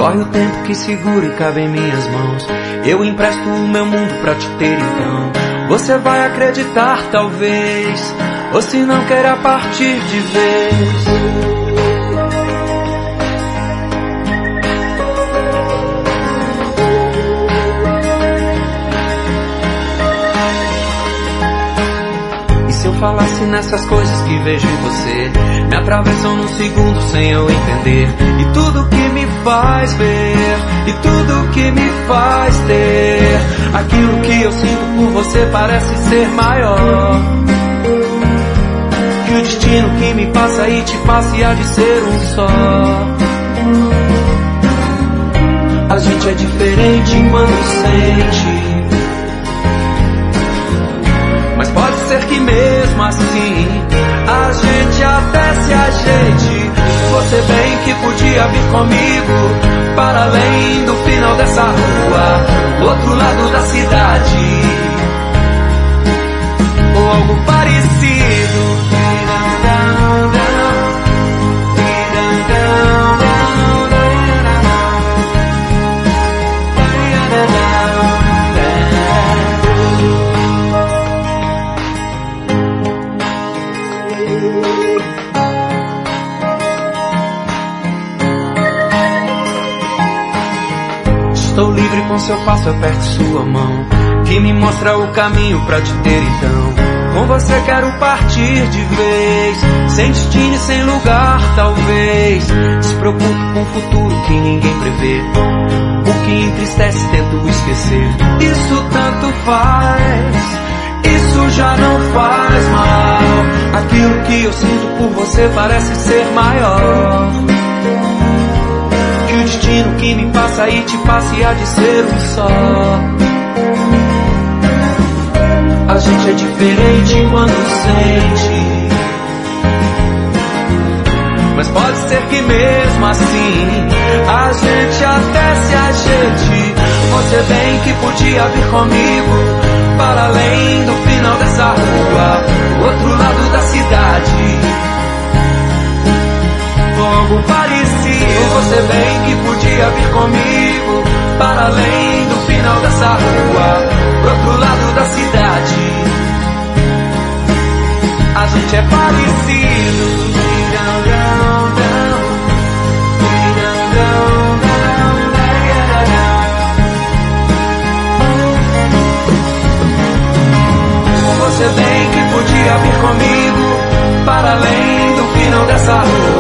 Corre o tempo que segura e cabe em minhas mãos. Eu empresto o meu mundo pra te ter então. Você vai acreditar talvez, ou se não queira partir de vez. Se eu falasse nessas coisas que vejo em você, me atravessam num segundo sem eu entender. E tudo que me faz ver, e tudo que me faz ter, aquilo que eu sinto por você parece ser maior que o destino que me passa e te passa e há de ser um só. A gente é diferente quando sente, mas pode ser que mesmo assim a gente até se ajeite. Você bem que podia vir comigo para além do final dessa rua, outro lado da cidade, ou algo parecido. Estou livre com seu passo, aperte sua mão, que me mostra o caminho pra te ter então. Com você quero partir de vez, sem destino e sem lugar talvez. Se preocupo com o futuro que ninguém prevê, o que entristece tento esquecer. Isso tanto faz, isso já não faz mal. Aquilo que eu sinto por você parece ser maior que o destino que me passa e te passa e há de ser um só. A gente é diferente quando sente, mas pode ser que mesmo assim a gente até se ajeite. Você bem que podia vir comigo para além do final dessa rua, outro lado da cidade, algo parecido. Você bem que podia vir comigo para além do final dessa rua, pro outro lado da cidade. A gente é parecido. Você bem que podia vir comigo para além do final dessa rua,